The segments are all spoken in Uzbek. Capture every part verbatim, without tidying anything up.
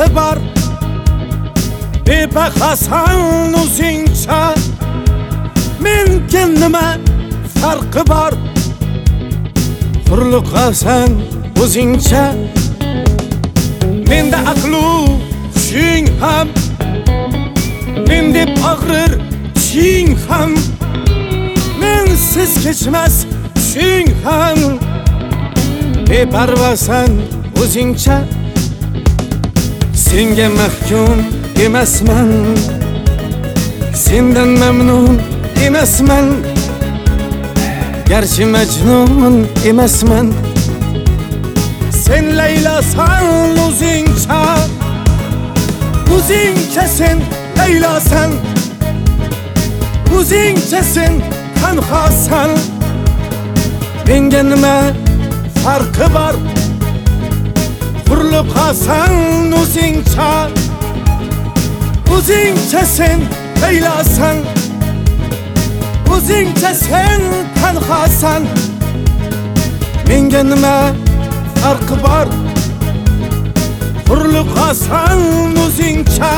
farqi bor. Bebaqasan o'zingcha, menga nima farqi bor? Hurliqasan o'zingcha, menda aqlu hushing ham, men deb og'rir tishing ham, mensiz kechmas tushing ham. Beparvasan o'zingcha, senga mahkum emasman, sendan mamnun emasman, garchi majnun emasman. Sen Laylosan o'zingcha, o'zingcha sen Laylosan, o'zingcha sen tanhosan. Menga nima farqi bor? Hurliqasan o'zingcha, o'zingcha sen Laylosan, o'zingcha sen tanhosan. Menga nima farqi bor? Hurliqasan o'zingcha.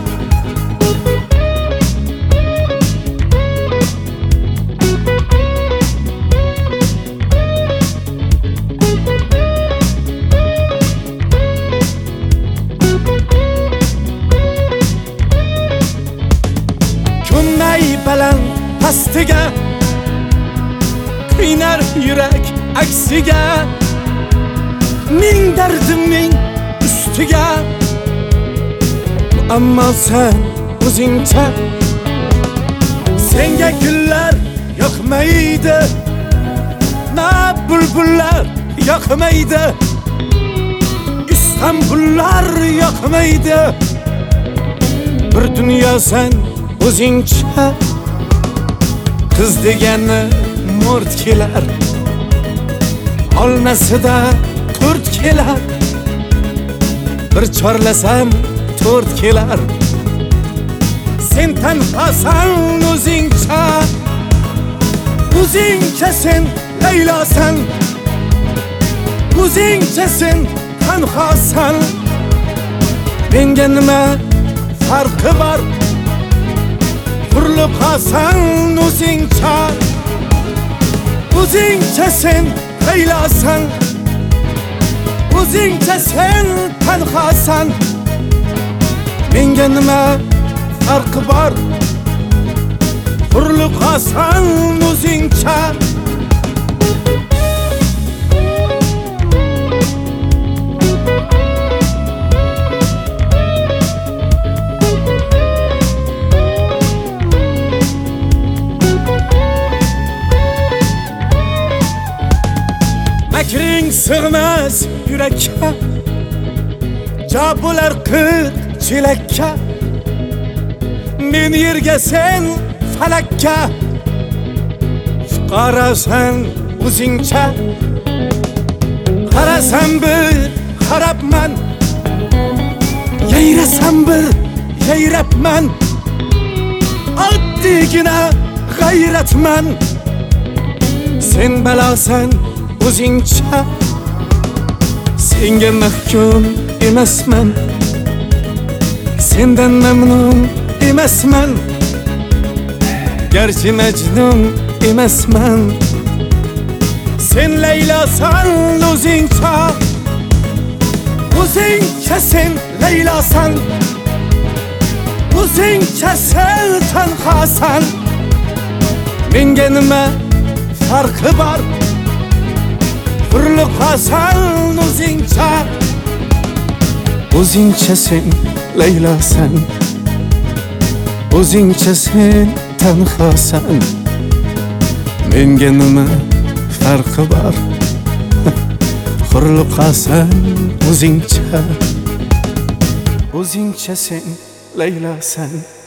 Kunay baland pastiga, kuynar yurak aksiga, ming dardimning ustiga. Ammo sen o'zingcha, senga gullar yoqmaydi, na bulbullar yoqmaydi, Istanbullar yoqmaydi. Bir dunyo sen o'zingcha, qiz degani mo'rt kelar, olnasida to'rt kelar, bir chorlasam to'rt kelar. Sen tanhosan o'zingcha, o'zingcha sen Laylosan, o'zingcha sen tanhosan. Menga nima farqi bor? Hurliqasan o'zingcha, o'zingcha sen Laylosan, o'zingcha sen tanhosan. Menga nima farqi bor? Hurliqasan o'zingcha. Makring sig'mas yurakka, jo bo'lar qirq chelakka. Men yerga sen falakka, qarasan o'zingcha. Qarasam bir qarabman, yayrasam bir yayrabman, oddiygina g'ayratman. Sen balosan o'zingcha, senga mahkum emasman, sendan mamnun emasman, garchi majnun emasman. Sen Laylosan o'zingcha, o'zingcha sen Laylosan, o'zingcha sen tanhosan. Menga nima farqi bor? Hurliqasan o'zingcha, o'zingcha sen Laylosan, o'zingcha sen tanhosan. Menga nima farqi bor? Hurliqasan o'zingcha, o'zingcha sen Laylosan.